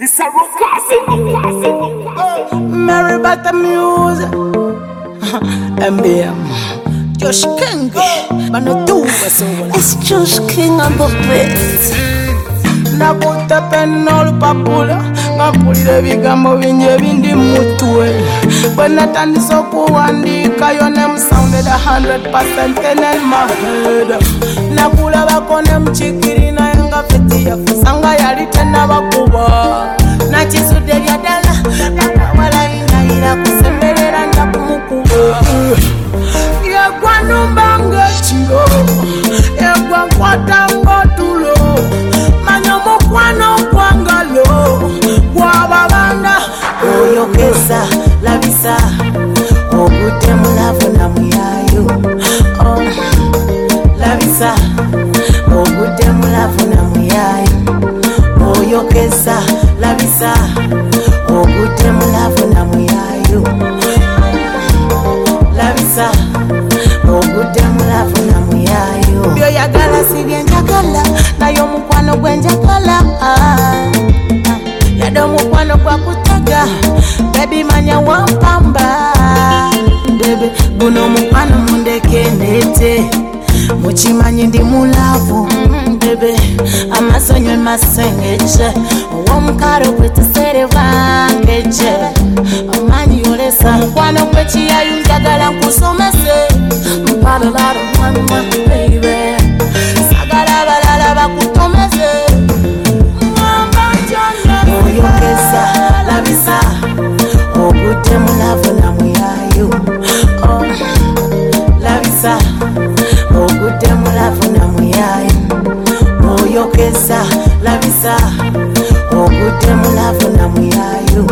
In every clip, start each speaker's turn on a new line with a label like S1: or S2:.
S1: It's a rock
S2: Mary Bata Music MBM Josh King Banatuba so
S3: It's Josh King on the beat.
S2: Nakuta penol papula ngapulira ebigambo bingi ebindi mutwe bwe natandisa okuwandiika your name sounded 100% in my head nakulabako ne mukikiri naye nga feti yafusanga yali tennabakuba nakizudde lya ddala nakawalainayira kusemberera nja kumukuba yegwa numba ng'ekiro yegwa nkwata ng'otulo manya omukwano gwangalo gwababanda
S3: Oyokesa labisa obudde mulavu na muyayo labisa obudde mulavu na muyayo oyokesa labisa obudde mulavu na muyayo labisa obudde mulavu na muyayo
S2: byoyagala si byenjagala naye omukwano gwenjagala yadde omukwano gwakutega bebi manya wampamba bebe guno omukwano mundeke ndete mukimanyi ndi mulavu bebe amasonyo emasengeje ow'omukalo gwetuserebwangeje amanyi yolesa mukwano gwekiyayu njagala nkusomese mpalalala mwana baby sagala abalala bakutomeze
S3: oyokesa labisa obudde mulavu na muyayo labisa obudde mulavu na muyayo oyokesa labisa obudde mulavu na muyayo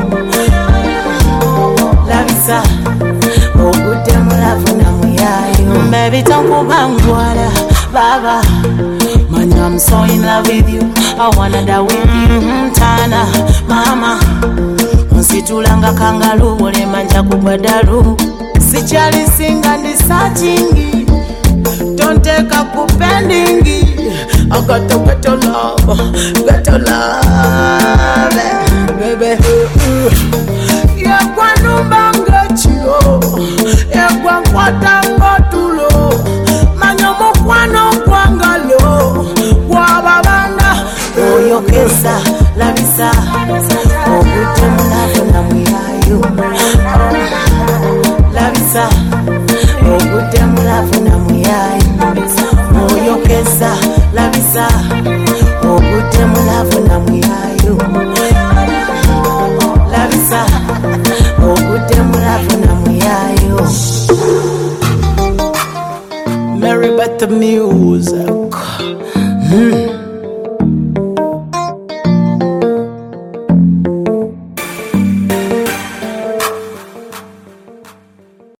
S3: labisa obudde mulavu na muyayo
S2: baby tonkubangwala baba man I'm so in love with you I wanna die with you tana mama nsitulanga kangalu olema nja kugwadalu sikyali singa ndi searching don't take a pending I got to get your love baby yegwa numba ng'ekiro yegwa nkwata ng'otulo manya omukwano gwangalo gwababanda
S3: oyokesa labisa obudde mulavu na muyayo labisa obudde mulavu na muyayo oyokesa labisa obudde mulavu na muyayo labisa obudde mulavu na muyayo
S2: Mary Bata Music